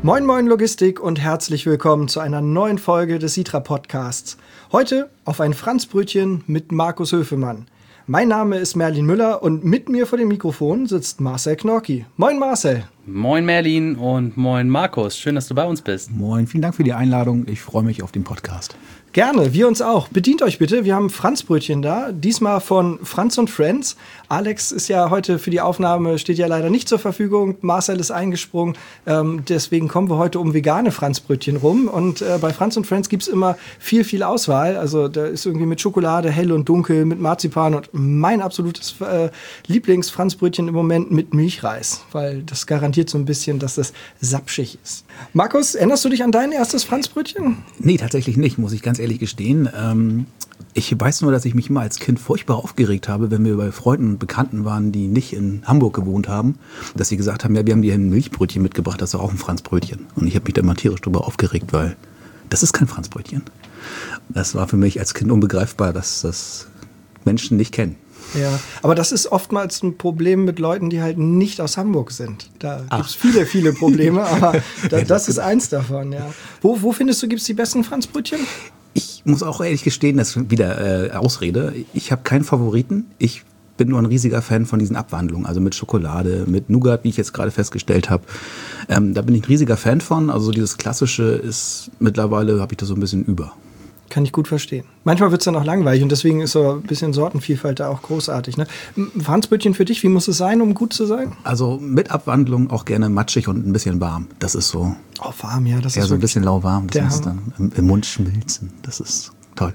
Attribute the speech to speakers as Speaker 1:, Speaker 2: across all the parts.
Speaker 1: Moin Moin Logistik und herzlich willkommen zu einer neuen Folge des Sitra Podcasts. Heute auf ein Franzbrötchen mit Markus Höfemann. Mein Name ist Merlin Müller und mit mir vor dem Mikrofon sitzt Marcel Knorki. Moin Marcel.
Speaker 2: Moin Merlin und moin Markus. Schön, dass du bei uns bist.
Speaker 3: Moin, vielen Dank für die Einladung. Ich freue mich auf den Podcast.
Speaker 1: Gerne, wir uns auch. Bedient euch bitte, wir haben Franzbrötchen da, diesmal von Franz und Friends. Alex ist ja heute für die Aufnahme, steht ja leider nicht zur Verfügung. Marcel ist eingesprungen, deswegen kommen wir heute um vegane Franzbrötchen rum. Und bei Franz und Friends gibt's immer viel Auswahl. Also da ist irgendwie mit Schokolade, hell und dunkel, mit Marzipan und mein absolutes Lieblings-Franzbrötchen im Moment mit Milchreis, weil das garantiert so ein bisschen, dass das sapschig ist. Markus, erinnerst du dich an dein erstes Franzbrötchen?
Speaker 3: Nee, tatsächlich nicht, muss ich ganz ehrlich gestehen. Ich weiß nur, dass ich mich immer als Kind furchtbar aufgeregt habe, wenn wir bei Freunden und Bekannten waren, die nicht in Hamburg gewohnt haben, dass sie gesagt haben, ja, wir haben dir ein Milchbrötchen mitgebracht, das ist doch auch ein Franzbrötchen. Und ich habe mich da mal tierisch drüber aufgeregt, weil das ist kein Franzbrötchen. Das war für mich als Kind unbegreifbar, dass das Menschen nicht kennen.
Speaker 1: Ja, aber das ist oftmals ein Problem mit Leuten, die halt nicht aus Hamburg sind. Da gibt es viele Probleme, aber das ist eins davon, ja. Wo findest du, gibt es die besten Franzbrötchen?
Speaker 3: Ich muss auch ehrlich gestehen, das ist wieder Ausrede. Ich habe keinen Favoriten. Ich bin nur ein riesiger Fan von diesen Abwandlungen, also mit Schokolade, mit Nougat, wie ich jetzt gerade festgestellt habe. Da bin ich ein riesiger Fan von. Also dieses Klassische ist mittlerweile, habe ich das so ein bisschen über.
Speaker 1: Kann ich gut verstehen. Manchmal wird es dann auch langweilig und deswegen ist so ein bisschen Sortenvielfalt da auch großartig. Ne? Franzbrötchen für dich, wie muss es sein, um gut zu sein?
Speaker 3: Also mit Abwandlung auch gerne matschig und ein bisschen warm. Das ist so.
Speaker 1: Oh, warm, ja. Das
Speaker 3: ja,
Speaker 1: ist
Speaker 3: so ein bisschen lauwarm. Das muss
Speaker 1: Hammer.
Speaker 3: dann im Mund schmilzen. Das ist toll.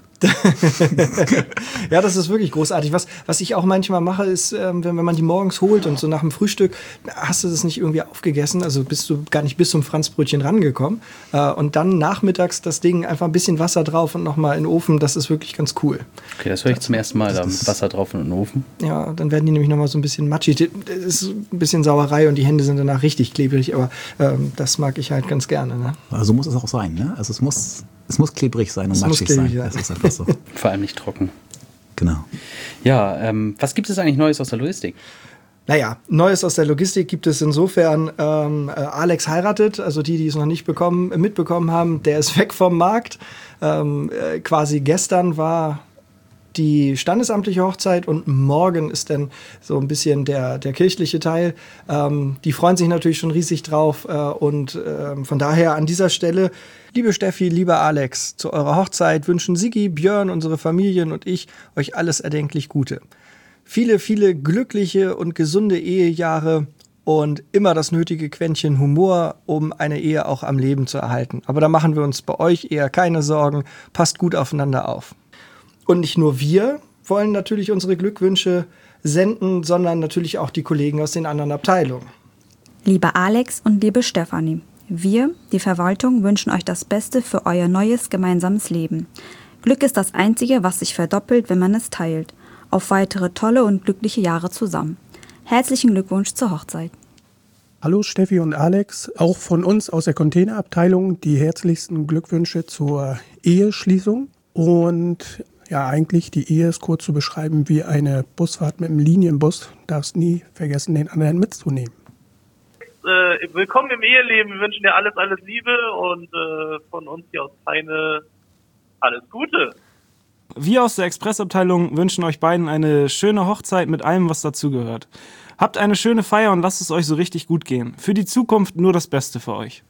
Speaker 1: Ja, das ist wirklich großartig. Was ich auch manchmal mache, ist, wenn man die morgens holt und so nach dem Frühstück, hast du das nicht irgendwie aufgegessen, also bist du gar nicht bis zum Franzbrötchen rangekommen. Und dann nachmittags das Ding einfach ein bisschen Wasser drauf und nochmal in den Ofen, das ist wirklich ganz cool.
Speaker 2: Okay, das höre ich zum ersten Mal, da mit Wasser drauf in den Ofen.
Speaker 1: Ja, dann werden die nämlich nochmal so ein bisschen matschig. Das ist ein bisschen Sauerei und die Hände sind danach richtig klebrig, aber das mag ich halt ganz gerne. Ne?
Speaker 3: Also muss es auch sein, ne? Also es muss klebrig sein und matschig sein. Das ist einfach so.
Speaker 2: Vor allem nicht trocken.
Speaker 3: Genau.
Speaker 2: Ja, was gibt es eigentlich Neues aus der Logistik?
Speaker 1: Naja, Neues aus der Logistik gibt es insofern, Alex heiratet, also die es noch nicht mitbekommen haben, der ist weg vom Markt. Quasi gestern war die standesamtliche Hochzeit und morgen ist dann so ein bisschen der kirchliche Teil. Die freuen sich natürlich schon riesig drauf und von daher an dieser Stelle, liebe Steffi, lieber Alex, zu eurer Hochzeit wünschen Sigi, Björn, unsere Familien und ich euch alles erdenklich Gute. Viele glückliche und gesunde Ehejahre und immer das nötige Quäntchen Humor, um eine Ehe auch am Leben zu erhalten. Aber da machen wir uns bei euch eher keine Sorgen. Passt gut aufeinander auf. Und nicht nur wir wollen natürlich unsere Glückwünsche senden, sondern natürlich auch die Kollegen aus den anderen Abteilungen.
Speaker 4: Lieber Alex und liebe Stefanie, wir, die Verwaltung, wünschen euch das Beste für euer neues gemeinsames Leben. Glück ist das Einzige, was sich verdoppelt, wenn man es teilt. Auf weitere tolle und glückliche Jahre zusammen. Herzlichen Glückwunsch zur Hochzeit.
Speaker 5: Hallo Steffi und Alex, auch von uns aus der Containerabteilung die herzlichsten Glückwünsche zur Eheschließung. Und ja, eigentlich die Ehe ist kurz zu beschreiben wie eine Busfahrt mit einem Linienbus. Darfst nie vergessen, den anderen mitzunehmen.
Speaker 6: Willkommen im Eheleben. Wir wünschen dir alles Liebe und von uns hier aus Peine alles Gute.
Speaker 7: Wir aus der Expressabteilung wünschen euch beiden eine schöne Hochzeit mit allem, was dazugehört. Habt eine schöne Feier und lasst es euch so richtig gut gehen. Für die Zukunft nur das Beste für euch.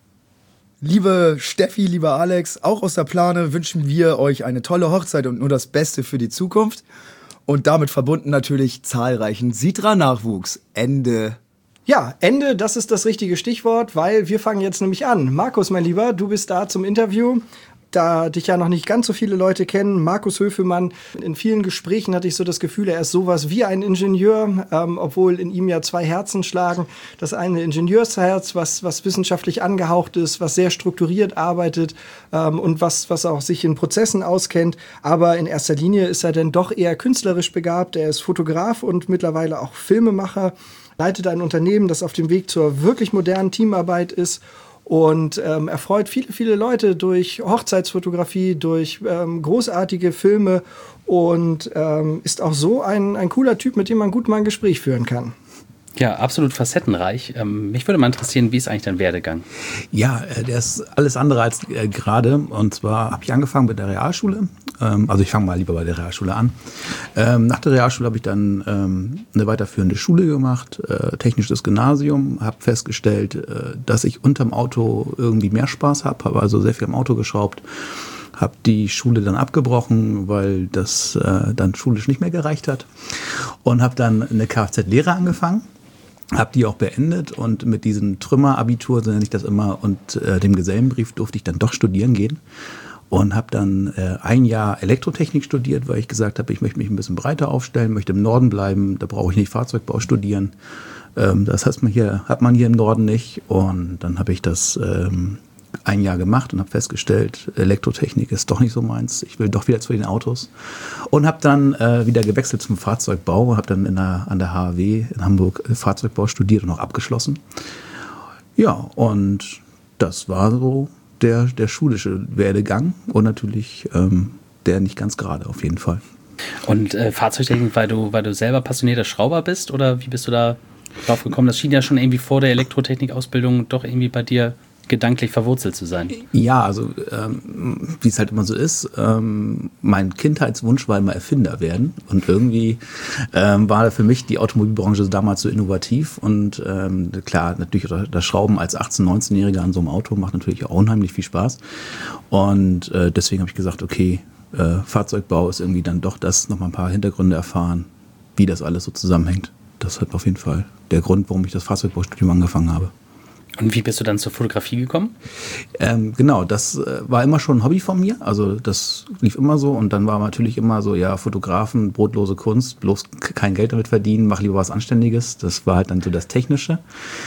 Speaker 8: Liebe Steffi, lieber Alex, auch aus der Plane wünschen wir euch eine tolle Hochzeit und nur das Beste für die Zukunft. Und damit verbunden natürlich zahlreichen Sitra-Nachwuchs. Ende.
Speaker 1: Ja, Ende, das ist das richtige Stichwort, weil wir fangen jetzt nämlich an. Markus, mein Lieber, du bist da zum Interview. Da dich ja noch nicht ganz so viele Leute kennen, Markus Höfemann, in vielen Gesprächen hatte ich so das Gefühl, er ist sowas wie ein Ingenieur, obwohl in ihm ja zwei Herzen schlagen. Das eine Ingenieursherz, was wissenschaftlich angehaucht ist, was sehr strukturiert arbeitet und was auch sich in Prozessen auskennt. Aber in erster Linie ist er dann doch eher künstlerisch begabt. Er ist Fotograf und mittlerweile auch Filmemacher, leitet ein Unternehmen, das auf dem Weg zur wirklich modernen Teamarbeit ist. Und erfreut viele Leute durch Hochzeitsfotografie, durch großartige Filme und ist auch so ein cooler Typ, mit dem man gut mal ein Gespräch führen kann.
Speaker 2: Ja, absolut facettenreich. Mich würde mal interessieren, wie ist eigentlich dein Werdegang?
Speaker 3: Ja, der ist alles andere als gerade. Und zwar habe ich angefangen mit der Realschule. Also ich fange mal lieber bei der Realschule an. Nach der Realschule habe ich dann eine weiterführende Schule gemacht, technisches Gymnasium. Habe festgestellt, dass ich unterm Auto irgendwie mehr Spaß habe also sehr viel am Auto geschraubt. Habe die Schule dann abgebrochen, weil das dann schulisch nicht mehr gereicht hat. Und habe dann eine Kfz-Lehre angefangen. Habe die auch beendet und mit diesem Trümmerabitur, so nenne ich das immer, und dem Gesellenbrief durfte ich dann doch studieren gehen. Und habe dann ein Jahr Elektrotechnik studiert, weil ich gesagt habe, ich möchte mich ein bisschen breiter aufstellen, möchte im Norden bleiben, da brauche ich nicht Fahrzeugbau studieren. Das hat man hier im Norden nicht. Und dann habe ich das ein Jahr gemacht und habe festgestellt, Elektrotechnik ist doch nicht so meins. Ich will doch wieder zu den Autos. Und habe dann wieder gewechselt zum Fahrzeugbau. Habe dann an der HAW in Hamburg Fahrzeugbau studiert und auch abgeschlossen. Ja, und das war so der schulische Werdegang und natürlich der nicht ganz gerade auf jeden Fall.
Speaker 2: Und Fahrzeugtechnik, weil du selber passionierter Schrauber bist oder wie bist du da drauf gekommen? Das schien ja schon irgendwie vor der Elektrotechnik-Ausbildung doch irgendwie bei dir gedanklich verwurzelt zu sein.
Speaker 3: Ja, also wie es halt immer so ist, mein Kindheitswunsch war immer Erfinder werden und irgendwie war für mich die Automobilbranche damals so innovativ und klar, natürlich das Schrauben als 18-, 19-Jähriger an so einem Auto macht natürlich auch unheimlich viel Spaß und deswegen habe ich gesagt, okay, Fahrzeugbau ist irgendwie dann doch das, nochmal ein paar Hintergründe erfahren, wie das alles so zusammenhängt. Das ist auf jeden Fall der Grund, warum ich das Fahrzeugbaustudium angefangen habe.
Speaker 2: Und wie bist du dann zur Fotografie gekommen?
Speaker 3: Genau, das war immer schon ein Hobby von mir. Also das lief immer so und dann war natürlich immer so, ja, Fotografen, brotlose Kunst, bloß kein Geld damit verdienen, mach lieber was Anständiges. Das war halt dann so das Technische.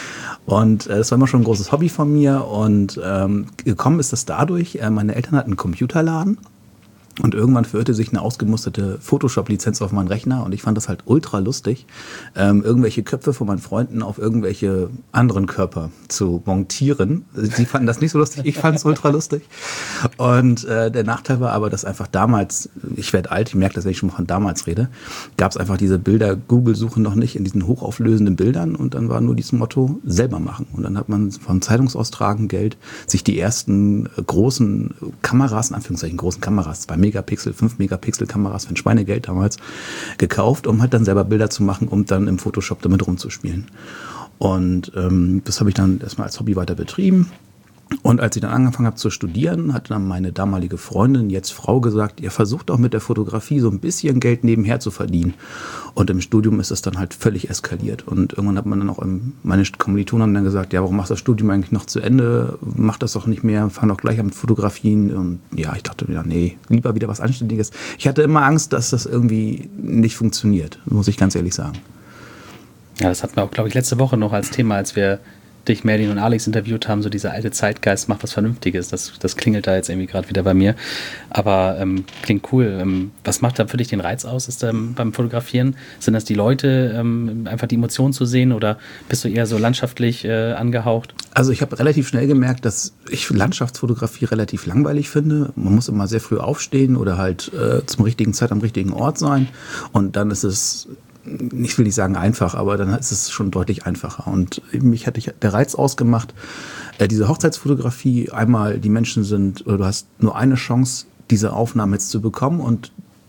Speaker 3: Und das war immer schon ein großes Hobby von mir und gekommen ist das dadurch, meine Eltern hatten einen Computerladen. Und irgendwann verirrte sich eine ausgemusterte Photoshop-Lizenz auf meinen Rechner und ich fand das halt ultra lustig, irgendwelche Köpfe von meinen Freunden auf irgendwelche anderen Körper zu montieren. Sie fanden das nicht so lustig, ich fand es ultra lustig. Und der Nachteil war aber, dass einfach damals, ich werde alt, ich merke das, wenn ich schon mal von damals rede, gab es einfach diese Bilder, Google-Suche noch nicht in diesen hochauflösenden Bildern und dann war nur dieses Motto, selber machen. Und dann hat man von Zeitungsaustragen Geld, sich die ersten großen Kameras, in Anführungszeichen großen Kameras, 2 Megapixel, 5 Megapixel Kameras für ein Schweinegeld damals gekauft, um halt dann selber Bilder zu machen, um dann im Photoshop damit rumzuspielen. Und das habe ich dann erstmal als Hobby weiter betrieben. Und als ich dann angefangen habe zu studieren, hat dann meine damalige Freundin, jetzt Frau, gesagt, ihr versucht auch mit der Fotografie so ein bisschen Geld nebenher zu verdienen. Und im Studium ist das dann halt völlig eskaliert. Und irgendwann hat man dann auch, meine Kommilitonen haben dann gesagt, ja, warum machst du das Studium eigentlich noch zu Ende? Mach das doch nicht mehr, fang doch gleich an mit Fotografien. Und ja, ich dachte mir, nee, lieber wieder was Anständiges. Ich hatte immer Angst, dass das irgendwie nicht funktioniert, muss ich ganz ehrlich sagen.
Speaker 2: Ja, das hatten wir auch, glaube ich, letzte Woche noch als Thema, als wir dich, Merlin und Alex interviewt haben, so dieser alte Zeitgeist macht was Vernünftiges. Das klingelt da jetzt irgendwie gerade wieder bei mir. Aber klingt cool. Was macht da für dich den Reiz aus beim Fotografieren? Sind das die Leute, einfach die Emotionen zu sehen oder bist du eher so landschaftlich angehaucht?
Speaker 3: Also ich habe relativ schnell gemerkt, dass ich Landschaftsfotografie relativ langweilig finde. Man muss immer sehr früh aufstehen oder halt zum richtigen Zeit am richtigen Ort sein. Und dann ist es, ich will nicht sagen einfach, aber dann ist es schon deutlich einfacher. Und mich hatte der Reiz ausgemacht, diese Hochzeitsfotografie, einmal die Menschen sind, oder du hast nur eine Chance, diese Aufnahmen jetzt zu bekommen und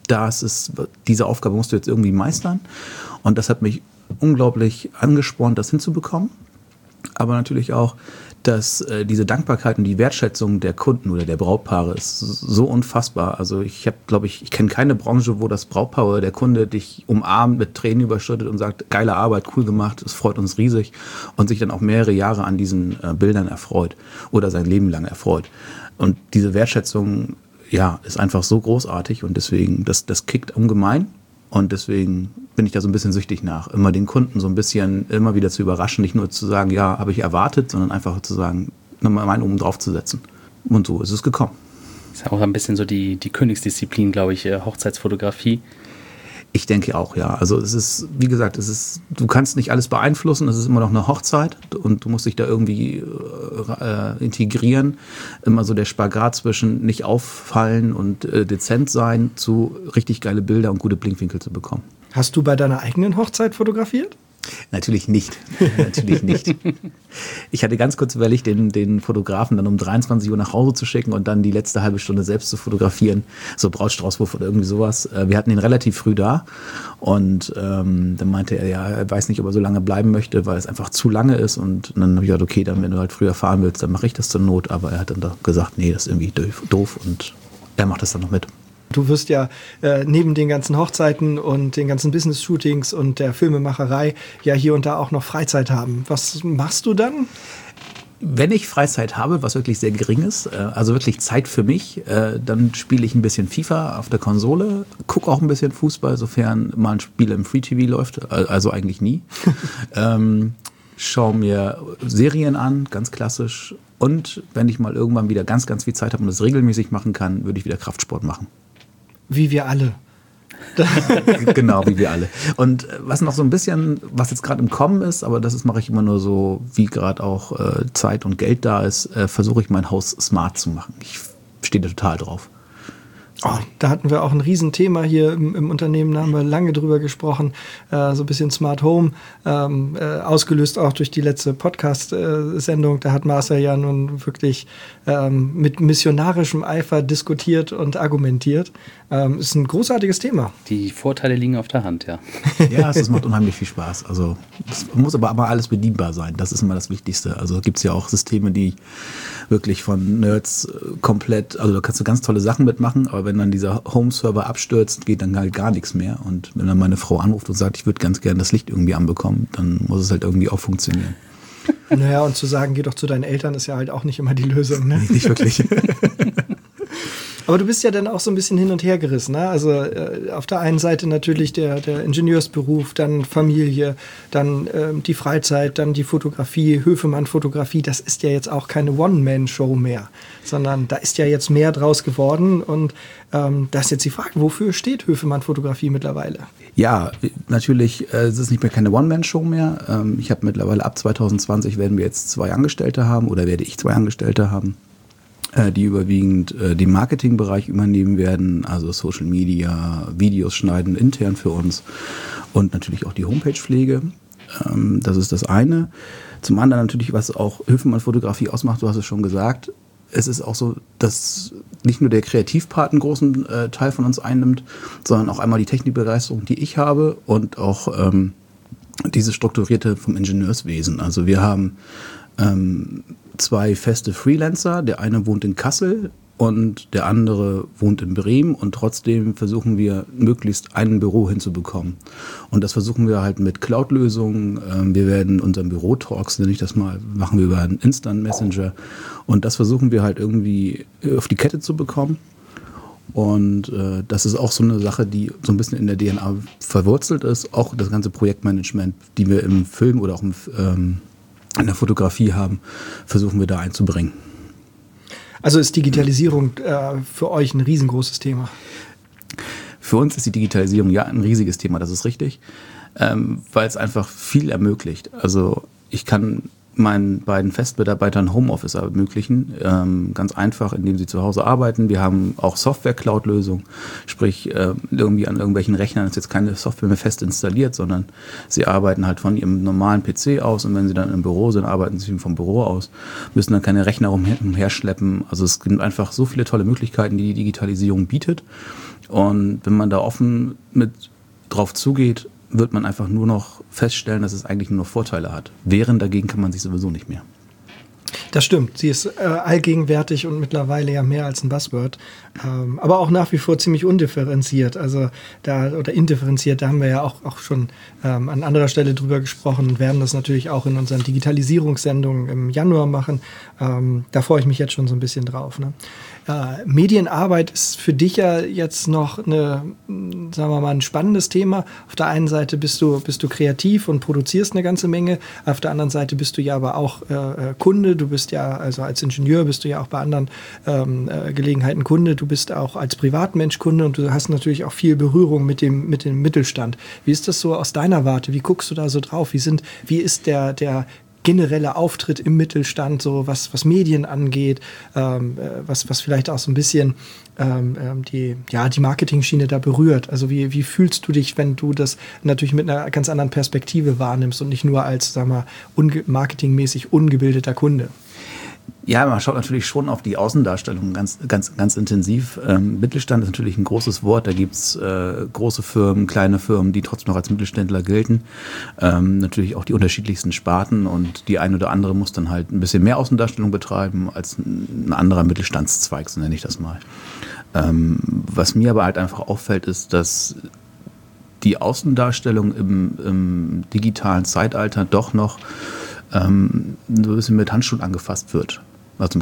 Speaker 3: diese Aufgabe musst du jetzt irgendwie meistern. Und das hat mich unglaublich angespornt, das hinzubekommen. Aber natürlich auch, dass diese Dankbarkeit und die Wertschätzung der Kunden oder der Brautpaare ist so unfassbar. Also ich kenne keine Branche, wo das Brautpaar oder der Kunde dich umarmt, mit Tränen überschüttet und sagt, geile Arbeit, cool gemacht, es freut uns riesig und sich dann auch mehrere Jahre an diesen Bildern erfreut oder sein Leben lang erfreut. Und diese Wertschätzung, ja, ist einfach so großartig und deswegen, das kickt ungemein. Und deswegen bin ich da so ein bisschen süchtig nach, immer den Kunden so ein bisschen immer wieder zu überraschen, nicht nur zu sagen, ja, habe ich erwartet, sondern einfach zu sagen, nochmal meinen oben drauf zu setzen. Und so ist es gekommen.
Speaker 2: Das ist ja auch ein bisschen so die Königsdisziplin, glaube ich, Hochzeitsfotografie.
Speaker 3: Ich denke auch, ja. Also es ist, wie gesagt, du kannst nicht alles beeinflussen, es ist immer noch eine Hochzeit und du musst dich da irgendwie integrieren. Immer so der Spagat zwischen nicht auffallen und dezent sein zu richtig geile Bilder und gute Blickwinkel zu bekommen.
Speaker 1: Hast du bei deiner eigenen Hochzeit fotografiert?
Speaker 3: Natürlich nicht. Natürlich nicht. Ich hatte ganz kurz überlegt, den Fotografen dann um 23 Uhr nach Hause zu schicken und dann die letzte halbe Stunde selbst zu fotografieren. So Brautstraußwurf oder irgendwie sowas. Wir hatten ihn relativ früh da und dann meinte er, ja, er weiß nicht, ob er so lange bleiben möchte, weil es einfach zu lange ist. Und dann habe ich gesagt, okay, dann wenn du halt früher fahren willst, dann mache ich das zur Not. Aber er hat dann da gesagt, nee, das ist irgendwie doof und er macht das dann noch mit.
Speaker 1: Du wirst ja neben den ganzen Hochzeiten und den ganzen Business-Shootings und der Filmemacherei ja hier und da auch noch Freizeit haben. Was machst du dann?
Speaker 3: Wenn ich Freizeit habe, was wirklich sehr gering ist, also wirklich Zeit für mich, dann spiele ich ein bisschen FIFA auf der Konsole, gucke auch ein bisschen Fußball, sofern mal ein Spiel im Free-TV läuft, also eigentlich nie. Schaue mir Serien an, ganz klassisch. Und wenn ich mal irgendwann wieder ganz, ganz viel Zeit habe und das regelmäßig machen kann, würde ich wieder Kraftsport machen.
Speaker 1: Wie wir alle.
Speaker 3: Genau, wie wir alle. Und was noch so ein bisschen, was jetzt gerade im Kommen ist, aber das mache ich immer nur so, wie gerade auch Zeit und Geld da ist, versuche ich mein Haus smart zu machen. Ich stehe da total drauf.
Speaker 1: Oh, da hatten wir auch ein Riesenthema hier im Unternehmen, da haben wir lange drüber gesprochen, so ein bisschen Smart Home, ausgelöst auch durch die letzte Podcast-Sendung. Da hat Marcel ja nun wirklich mit missionarischem Eifer diskutiert und argumentiert. Ist ein großartiges Thema.
Speaker 2: Die Vorteile liegen auf der Hand, ja.
Speaker 3: Ja, es macht unheimlich viel Spaß. Also es muss aber alles bedienbar sein. Das ist immer das Wichtigste. Also gibt es ja auch Systeme, die wirklich von Nerds komplett, also da kannst du ganz tolle Sachen mitmachen, aber wenn dann dieser Home-Server abstürzt, geht dann halt gar nichts mehr. Und wenn dann meine Frau anruft und sagt, ich würde ganz gerne das Licht irgendwie anbekommen, dann muss es halt irgendwie auch funktionieren.
Speaker 1: Naja, und zu sagen, geh doch zu deinen Eltern, ist ja halt auch nicht immer die Lösung, ne?
Speaker 3: Nicht wirklich.
Speaker 1: Aber du bist ja dann auch so ein bisschen hin und her gerissen, ne? Also auf der einen Seite natürlich der Ingenieursberuf, dann Familie, dann die Freizeit, dann die Fotografie, Höfemann-Fotografie. Das ist ja jetzt auch keine One-Man-Show mehr, sondern da ist ja jetzt mehr draus geworden. Und da ist jetzt die Frage, wofür steht Höfemann-Fotografie mittlerweile?
Speaker 3: Ja, natürlich, es ist nicht mehr keine One-Man-Show mehr. Ich habe mittlerweile ab 2020 werden wir jetzt 2 Angestellte haben oder werde ich 2 Angestellte haben, die überwiegend den Marketingbereich übernehmen werden, also Social Media, Videos schneiden intern für uns und natürlich auch die Homepage-Pflege. Das ist das eine. Zum anderen natürlich, was auch Höfemann-Fotografie ausmacht, du hast es schon gesagt, es ist auch so, dass nicht nur der Kreativpart einen großen Teil von uns einnimmt, sondern auch einmal die Technikbegeisterung, die ich habe und auch diese strukturierte vom Ingenieurswesen. Also wir haben 2 feste Freelancer, der eine wohnt in Kassel und der andere wohnt in Bremen und trotzdem versuchen wir möglichst ein Büro hinzubekommen. Und das versuchen wir halt mit Cloud-Lösungen. Wir werden unseren Büro-Talks, nenne ich das mal, machen wir über einen Instant-Messenger und das versuchen wir halt irgendwie auf die Kette zu bekommen. Und das ist auch so eine Sache, die so ein bisschen in der DNA verwurzelt ist. Auch das ganze Projektmanagement, die wir im Film oder auch in der Fotografie haben, versuchen wir da einzubringen.
Speaker 1: Also ist Digitalisierung für euch ein riesengroßes Thema?
Speaker 3: Für uns ist die Digitalisierung ja ein riesiges Thema, das ist richtig, weil es einfach viel ermöglicht. Also ich kann meinen beiden Festmitarbeitern Homeoffice ermöglichen, ganz einfach, indem sie zu Hause arbeiten. Wir haben auch Software-Cloud-Lösungen, sprich irgendwie an irgendwelchen Rechnern ist jetzt keine Software mehr fest installiert, sondern sie arbeiten halt von ihrem normalen PC aus und wenn sie dann im Büro sind, arbeiten sie vom Büro aus, müssen dann keine Rechner umherschleppen. Also es gibt einfach so viele tolle Möglichkeiten, die die Digitalisierung bietet und wenn man da offen mit drauf zugeht, wird man einfach nur noch feststellen, dass es eigentlich nur noch Vorteile hat. Wehren dagegen kann man sich sowieso nicht mehr.
Speaker 1: Das stimmt. Sie ist allgegenwärtig und mittlerweile ja mehr als ein Buzzword. Aber auch nach wie vor ziemlich undifferenziert. Also oder indifferenziert, da haben wir ja auch schon an anderer Stelle drüber gesprochen und werden das natürlich auch in unseren Digitalisierungssendungen im Januar machen. Da freue ich mich jetzt schon so ein bisschen drauf. Ne? Medienarbeit ist für dich ja jetzt noch sagen wir mal, ein spannendes Thema. Auf der einen Seite bist du kreativ und produzierst eine ganze Menge. Auf der anderen Seite bist du ja aber auch Kunde. Du bist ja, also als Ingenieur bist du ja auch bei anderen Gelegenheiten Kunde. Du bist auch als Privatmensch Kunde und du hast natürlich auch viel Berührung mit dem Mittelstand. Wie ist das so aus deiner Warte? Wie guckst du da so drauf? Wie ist der generelle Auftritt im Mittelstand, so was Medien angeht, was vielleicht auch so ein bisschen die Marketing-Schiene da berührt. Also wie fühlst du dich, wenn du das natürlich mit einer ganz anderen Perspektive wahrnimmst und nicht nur als, sag mal, marketingmäßig ungebildeter Kunde?
Speaker 3: Ja, man schaut natürlich schon auf die Außendarstellung ganz intensiv. Mittelstand ist natürlich ein großes Wort. Da gibt's große Firmen, kleine Firmen, die trotzdem noch als Mittelständler gelten. Natürlich auch die unterschiedlichsten Sparten, und die eine oder andere muss dann halt ein bisschen mehr Außendarstellung betreiben als ein anderer Mittelstandszweig, so nenne ich das mal. Was mir aber halt einfach auffällt, ist, dass die Außendarstellung im digitalen Zeitalter doch noch so ein bisschen mit Handschuhen angefasst wird. Also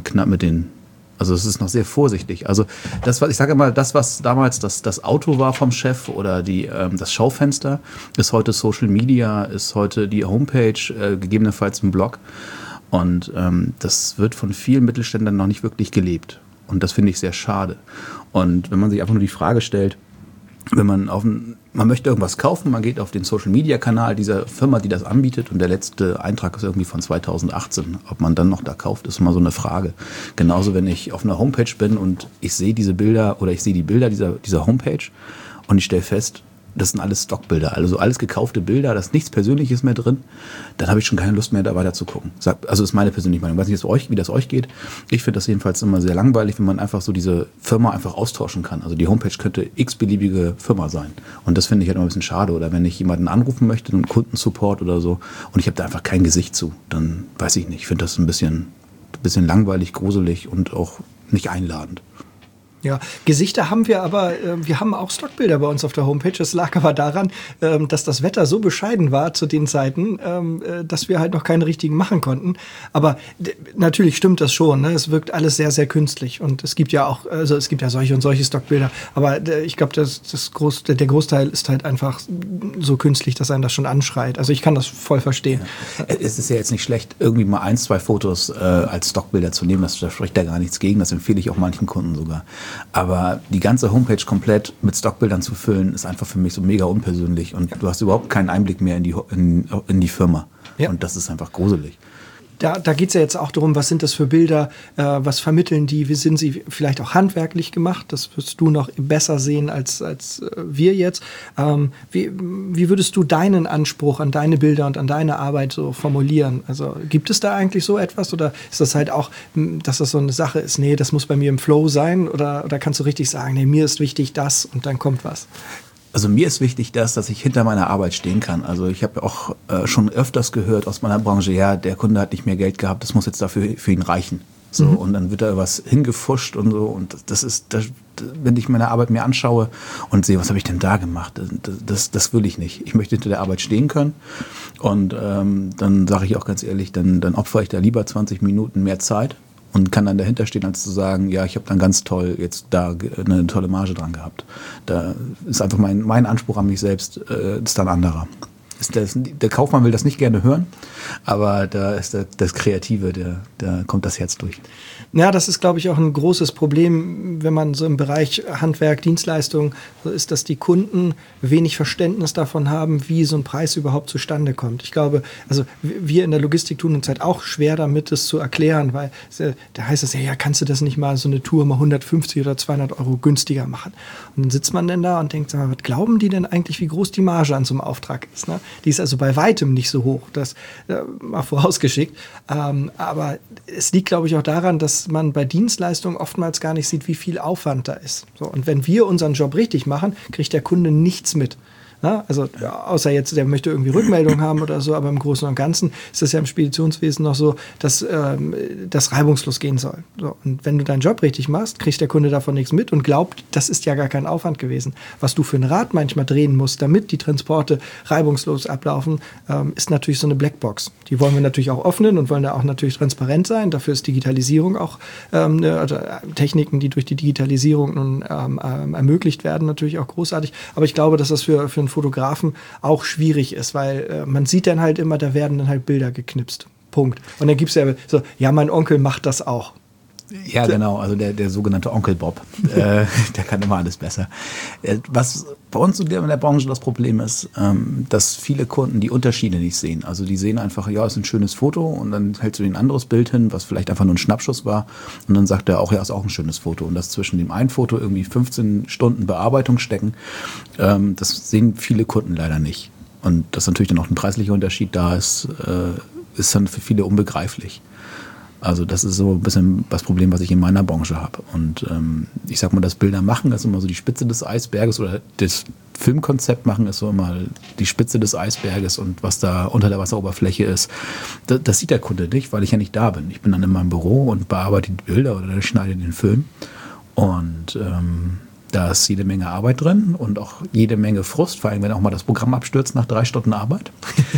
Speaker 3: es ist noch sehr vorsichtig. Also ich sage immer, das, was damals das Auto war vom Chef oder das Schaufenster, ist heute Social Media, ist heute die Homepage, gegebenenfalls ein Blog. Und das wird von vielen Mittelständlern noch nicht wirklich gelebt. Und das finde ich sehr schade. Und wenn man sich einfach nur die Frage stellt, wenn man möchte irgendwas kaufen, man geht auf den Social-Media-Kanal dieser Firma, die das anbietet, und der letzte Eintrag ist irgendwie von 2018. Ob man dann noch da kauft, ist immer so eine Frage. Genauso, wenn ich auf einer Homepage bin und ich sehe diese Bilder oder ich sehe die Bilder dieser Homepage und ich stelle fest, das sind alles Stockbilder, also alles gekaufte Bilder, da ist nichts Persönliches mehr drin, dann habe ich schon keine Lust mehr, da weiter zu gucken. Also ist meine persönliche Meinung. Ich weiß nicht, wie das euch geht. Ich finde das jedenfalls immer sehr langweilig, wenn man einfach so diese Firma einfach austauschen kann. Also die Homepage könnte x-beliebige Firma sein. Und das finde ich halt immer ein bisschen schade. Oder wenn ich jemanden anrufen möchte, einen Kundensupport oder so, und ich habe da einfach kein Gesicht zu, dann weiß ich nicht. Ich finde das ein bisschen langweilig, gruselig und auch nicht einladend.
Speaker 1: Ja, Gesichter haben wir, aber wir haben auch Stockbilder bei uns auf der Homepage. Das lag aber daran, dass das Wetter so bescheiden war zu den Zeiten, dass wir halt noch keine richtigen machen konnten. Aber natürlich stimmt das schon, ne? Es wirkt alles sehr, sehr künstlich. Und es gibt ja auch, also es gibt ja solche und solche Stockbilder. Aber ich glaube, der Großteil ist halt einfach so künstlich, dass einen das schon anschreit. Also ich kann das voll verstehen.
Speaker 3: Ja. Es ist ja jetzt nicht schlecht, irgendwie mal 1, 2 Fotos als Stockbilder zu nehmen. Da spricht da gar nichts gegen. Das empfehle ich auch manchen Kunden sogar. Aber die ganze Homepage komplett mit Stockbildern zu füllen, ist einfach für mich so mega unpersönlich. Und du hast überhaupt keinen Einblick mehr in die Firma. Ja. Und das ist einfach gruselig.
Speaker 1: Da geht es ja jetzt auch darum, was sind das für Bilder, was vermitteln die, wie sind sie vielleicht auch handwerklich gemacht, das wirst du noch besser sehen als wir jetzt. Wie würdest du deinen Anspruch an deine Bilder und an deine Arbeit so formulieren? Also gibt es da eigentlich so etwas, oder ist das halt auch, dass das so eine Sache ist, nee, das muss bei mir im Flow sein, oder kannst du richtig sagen, nee, mir ist wichtig das und dann kommt was?
Speaker 3: Also mir ist wichtig, dass ich hinter meiner Arbeit stehen kann. Also ich habe auch schon öfters gehört aus meiner Branche, ja, der Kunde hat nicht mehr Geld gehabt, das muss jetzt dafür für ihn reichen. So, und dann wird da was hingefuscht und so. Und wenn ich meine Arbeit mir anschaue und sehe, was habe ich denn da gemacht, das will ich nicht. Ich möchte hinter der Arbeit stehen können. Und dann sage ich auch ganz ehrlich, dann opfere ich da lieber 20 Minuten mehr Zeit und kann dann dahinter stehen, als zu sagen, ja, ich habe dann ganz toll jetzt da eine tolle Marge dran gehabt. Da ist einfach mein Anspruch an mich selbst, ist dann anderer. Der Kaufmann will das nicht gerne hören, aber da ist das Kreative, da kommt das Herz durch.
Speaker 1: Ja, das ist, glaube ich, auch ein großes Problem, wenn man so im Bereich Handwerk, Dienstleistung so ist, dass die Kunden wenig Verständnis davon haben, wie so ein Preis überhaupt zustande kommt. Ich glaube, also wir in der Logistik tun uns halt auch schwer damit, das zu erklären, weil da heißt es, ja, kannst du das nicht mal so eine Tour mal 150 oder 200 Euro günstiger machen? Und dann sitzt man denn da und denkt, sag mal, was glauben die denn eigentlich, wie groß die Marge an so einem Auftrag ist? Ne? Die ist also bei weitem nicht so hoch, das mal vorausgeschickt. Aber es liegt, glaube ich, auch daran, dass man bei Dienstleistungen oftmals gar nicht sieht, wie viel Aufwand da ist. So, und wenn wir unseren Job richtig machen, kriegt der Kunde nichts mit. Na, also außer jetzt, der möchte irgendwie Rückmeldung haben oder so, aber im Großen und Ganzen ist es ja im Speditionswesen noch so, dass das reibungslos gehen soll. So, und wenn du deinen Job richtig machst, kriegt der Kunde davon nichts mit und glaubt, das ist ja gar kein Aufwand gewesen. Was du für ein Rad manchmal drehen musst, damit die Transporte reibungslos ablaufen, ist natürlich so eine Blackbox. Die wollen wir natürlich auch öffnen und wollen da auch natürlich transparent sein. Dafür ist Digitalisierung auch, also Techniken, die durch die Digitalisierung nun ermöglicht werden, natürlich auch großartig. Aber ich glaube, dass das für einen Fotografen auch schwierig ist, weil man sieht dann halt immer, da werden dann halt Bilder geknipst. Punkt. Und dann gibt's ja so, ja, mein Onkel macht das auch.
Speaker 3: Ja, genau, also der sogenannte Onkel Bob, der kann immer alles besser. Was bei uns in der Branche das Problem ist, dass viele Kunden die Unterschiede nicht sehen. Also die sehen einfach, ja, ist ein schönes Foto und dann hältst du ein anderes Bild hin, was vielleicht einfach nur ein Schnappschuss war und dann sagt er auch, ja, ist auch ein schönes Foto. Und dass zwischen dem einen Foto irgendwie 15 Stunden Bearbeitung stecken, das sehen viele Kunden leider nicht. Und dass natürlich dann auch ein preislicher Unterschied da ist, ist dann für viele unbegreiflich. Also das ist so ein bisschen das Problem, was ich in meiner Branche habe. Und ich sag mal, das Bilder machen ist immer so die Spitze des Eisberges oder das Filmkonzept machen ist so immer die Spitze des Eisberges und was da unter der Wasseroberfläche ist, das sieht der Kunde nicht, weil ich ja nicht da bin. Ich bin dann in meinem Büro und bearbeite die Bilder oder schneide den Film. Und da ist jede Menge Arbeit drin und auch jede Menge Frust, vor allem wenn auch mal das Programm abstürzt nach 3 Stunden Arbeit.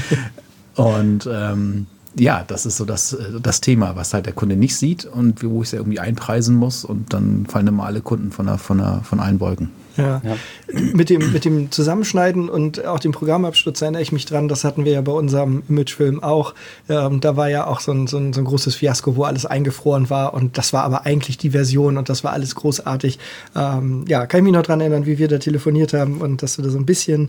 Speaker 3: Und ja, das ist so das Thema, was halt der Kunde nicht sieht und wo ich es ja irgendwie einpreisen muss und dann fallen immer alle Kunden von allen Wolken.
Speaker 1: Ja. Mit dem Zusammenschneiden und auch dem Programmabsturz erinnere ich mich dran, das hatten wir ja bei unserem Imagefilm auch. Da war ja auch so ein großes Fiasko, wo alles eingefroren war und das war aber eigentlich die Version und das war alles großartig. Kann ich mich noch dran erinnern, wie wir da telefoniert haben und dass du da so ein bisschen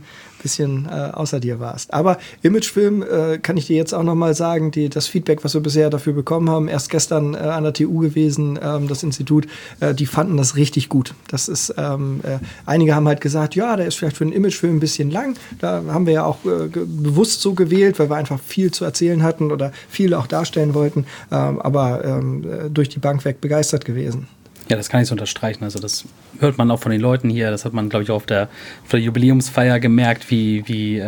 Speaker 1: außer dir warst. Aber Imagefilm kann ich dir jetzt auch noch mal sagen, das Feedback, was wir bisher dafür bekommen haben, erst gestern an der TU gewesen, das Institut, die fanden das richtig gut. Das ist einige haben halt gesagt, ja, der ist vielleicht für einen Imagefilm ein bisschen lang. Da haben wir ja auch bewusst so gewählt, weil wir einfach viel zu erzählen hatten oder viel auch darstellen wollten, aber durch die Bank weg begeistert gewesen.
Speaker 2: Ja, das kann ich so unterstreichen. Also das hört man auch von den Leuten hier. Das hat man, glaube ich, auch auf der Jubiläumsfeier gemerkt, wie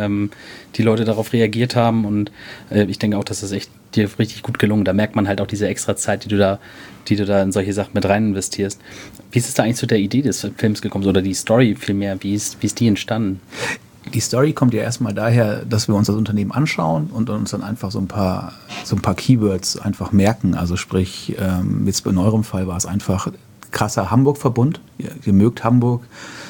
Speaker 2: die Leute darauf reagiert haben. Und ich denke auch, dass das echt dir richtig gut gelungen. Da merkt man halt auch diese extra Zeit, die du da in solche Sachen mit rein investierst. Wie ist es da eigentlich zu der Idee des Films gekommen? Oder die Story vielmehr? Wie ist die entstanden?
Speaker 3: Die Story kommt ja erstmal daher, dass wir uns das Unternehmen anschauen und uns dann einfach so ein paar Keywords einfach merken. Also sprich, jetzt in eurem Fall war es einfach krasser Hamburg-Verbund. Ihr mögt Hamburg.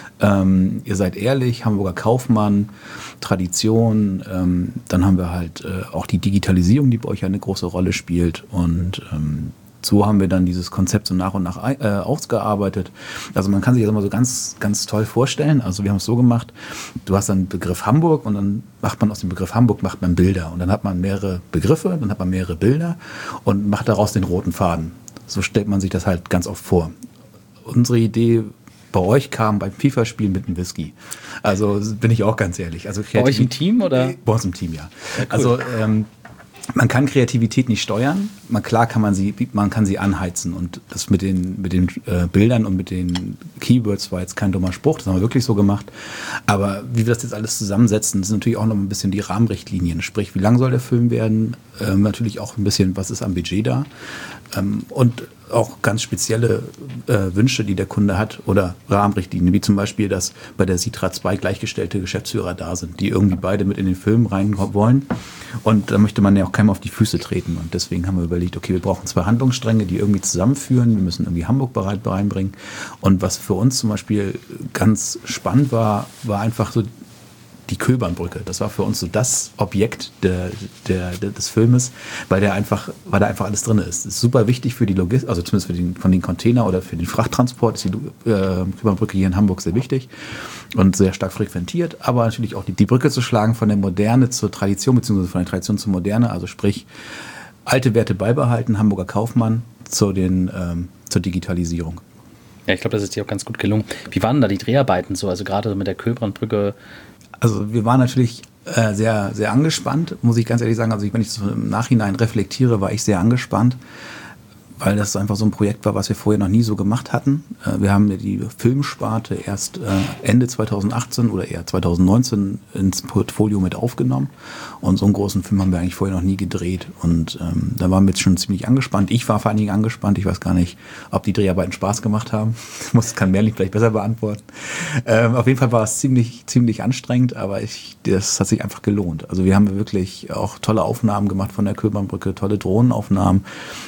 Speaker 3: Ihr seid ehrlich, Hamburger Kaufmann, Tradition. Dann haben wir halt auch die Digitalisierung, die bei euch eine große Rolle spielt. Und so haben wir dann dieses Konzept so nach und nach ausgearbeitet. Also man kann sich das immer so ganz, ganz toll vorstellen. Also wir haben es so gemacht, du hast dann einen Begriff Hamburg und dann macht man aus dem Begriff Hamburg Bilder. Und dann hat man mehrere Begriffe, dann hat man mehrere Bilder und macht daraus den roten Faden. So stellt man sich das halt ganz oft vor. Unsere Idee bei euch kam beim FIFA-Spielen mit einem Whisky. Also bin ich auch ganz ehrlich. Also
Speaker 2: bei euch im Team oder?
Speaker 3: Bei uns im Team, ja.
Speaker 2: Ja, cool.
Speaker 3: Also man kann Kreativität nicht steuern. Klar kann man sie anheizen. Und das mit den Bildern und mit den Keywords war jetzt kein dummer Spruch. Das haben wir wirklich so gemacht. Aber wie wir das jetzt alles zusammensetzen, sind natürlich auch noch ein bisschen die Rahmenrichtlinien. Sprich, wie lang soll der Film werden? Natürlich auch ein bisschen, was ist am Budget da? Und auch ganz spezielle Wünsche, die der Kunde hat oder Rahmenrichtlinien, wie zum Beispiel, dass bei der Sitra 2 gleichgestellte Geschäftsführer da sind, die irgendwie beide mit in den Film rein wollen. Und da möchte man ja auch keinem auf die Füße treten. Und deswegen haben wir überlegt, okay, wir brauchen 2 Handlungsstränge, die irgendwie zusammenführen. Wir müssen irgendwie Hamburg bereit reinbringen. Und was für uns zum Beispiel ganz spannend war einfach so die Köbernbrücke. Das war für uns so das Objekt des Filmes, weil da einfach alles drin ist. Das ist super wichtig für die Logistik, also zumindest von den Container oder für den Frachttransport ist die Köbernbrücke hier in Hamburg sehr wichtig und sehr stark frequentiert, aber natürlich auch die Brücke zu schlagen von der Moderne zur Tradition, beziehungsweise von der Tradition zur Moderne, also sprich alte Werte beibehalten, Hamburger Kaufmann zur Digitalisierung.
Speaker 2: Ja, ich glaube, das ist dir auch ganz gut gelungen. Wie waren da die Dreharbeiten so, also gerade mit der Köbernbrücke?
Speaker 3: Also wir waren natürlich sehr, sehr angespannt, muss ich ganz ehrlich sagen. Also wenn ich so im Nachhinein reflektiere, war ich sehr angespannt, weil das einfach so ein Projekt war, was wir vorher noch nie so gemacht hatten. Wir haben die Filmsparte erst Ende 2018 oder eher 2019 ins Portfolio mit aufgenommen. Und so einen großen Film haben wir eigentlich vorher noch nie gedreht. Und da waren wir jetzt schon ziemlich angespannt. Ich war vor allen Dingen angespannt. Ich weiß gar nicht, ob die Dreharbeiten Spaß gemacht haben. Kann Merlin vielleicht besser beantworten. Auf jeden Fall war es ziemlich anstrengend, aber das hat sich einfach gelohnt. Also wir haben wirklich auch tolle Aufnahmen gemacht von der Köbernbrücke, tolle Drohnenaufnahmen.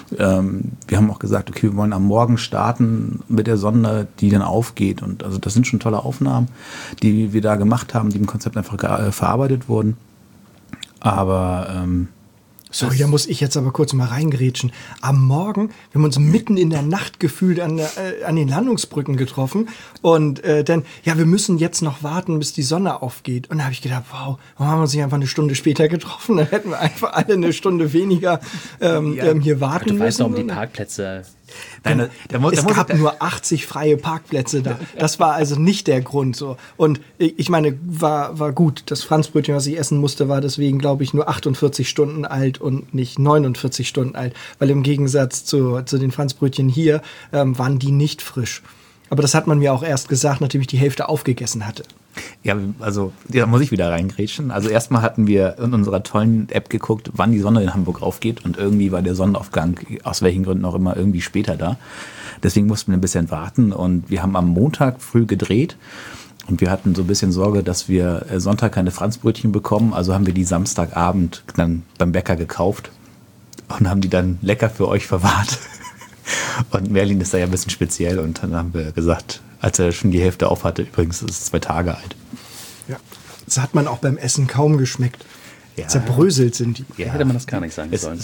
Speaker 3: Wir haben auch gesagt, okay, wir wollen am Morgen starten mit der Sonde, die dann aufgeht. Und also das sind schon tolle Aufnahmen, die wir da gemacht haben, die im Konzept einfach verarbeitet wurden. Aber
Speaker 1: Sorry, da muss ich jetzt aber kurz mal reingrätschen. Am Morgen, wir haben uns mitten in der Nacht gefühlt an den Landungsbrücken getroffen und dann, ja, wir müssen jetzt noch warten, bis die Sonne aufgeht. Und da habe ich gedacht, wow, warum haben wir uns nicht einfach eine Stunde später getroffen? Dann hätten wir einfach alle eine Stunde weniger hier warten müssen.
Speaker 2: Du weißt doch um die Parkplätze.
Speaker 1: Es gab nur 80 freie Parkplätze da. Das war also nicht der Grund so. Und ich meine, war gut. Das Franzbrötchen, was ich essen musste, war deswegen, glaube ich, nur 48 Stunden alt und nicht 49 Stunden alt. Weil im Gegensatz zu den Franzbrötchen hier waren die nicht frisch. Aber das hat man mir auch erst gesagt, nachdem ich die Hälfte aufgegessen hatte.
Speaker 3: Ja, also da muss ich wieder reingrätschen. Also erstmal hatten wir in unserer tollen App geguckt, wann die Sonne in Hamburg aufgeht und irgendwie war der Sonnenaufgang aus welchen Gründen auch immer irgendwie später da. Deswegen mussten wir ein bisschen warten und wir haben am Montag früh gedreht und wir hatten so ein bisschen Sorge, dass wir Sonntag keine Franzbrötchen bekommen. Also haben wir die Samstagabend dann beim Bäcker gekauft und haben die dann lecker für euch verwahrt. Und Merlin ist da ja ein bisschen speziell und dann haben wir gesagt, als er schon die Hälfte auf hatte, übrigens ist es 2 Tage alt.
Speaker 1: Ja, das hat man auch beim Essen kaum geschmeckt. Ja. Zerbröselt sind die.
Speaker 2: Ja, hätte man das gar nicht sagen sollen.